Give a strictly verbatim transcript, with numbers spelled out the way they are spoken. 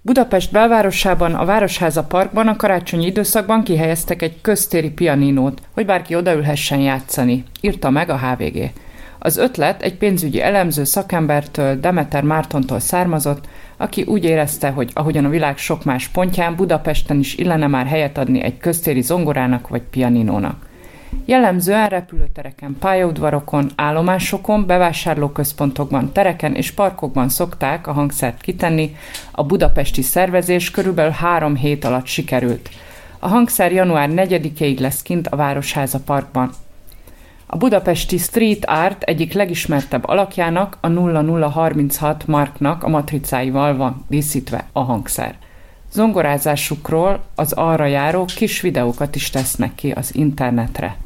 Budapest belvárosában, a Városháza Parkban a karácsonyi időszakban kihelyeztek egy köztéri pianinót, hogy bárki odaülhessen játszani, írta meg a há vé gé. Az ötlet egy pénzügyi elemző szakembertől, Demeter Mártontól származott, aki úgy érezte, hogy ahogyan a világ sok más pontján, Budapesten is illene már helyet adni egy köztéri zongorának vagy pianinónak. Jellemzően repülőtereken, pályaudvarokon, állomásokon, bevásárlóközpontokban, tereken és parkokban szokták a hangszert kitenni, a budapesti szervezés körülbelül három hét alatt sikerült. A hangszer január negyedikéig lesz kint a Városháza Parkban. A budapesti street art egyik legismertebb alakjának, a nulla nulla harminchat marknak a matricáival van díszítve a hangszer. Zongorázásukról az arra járó kis videókat is tesznek ki az internetre.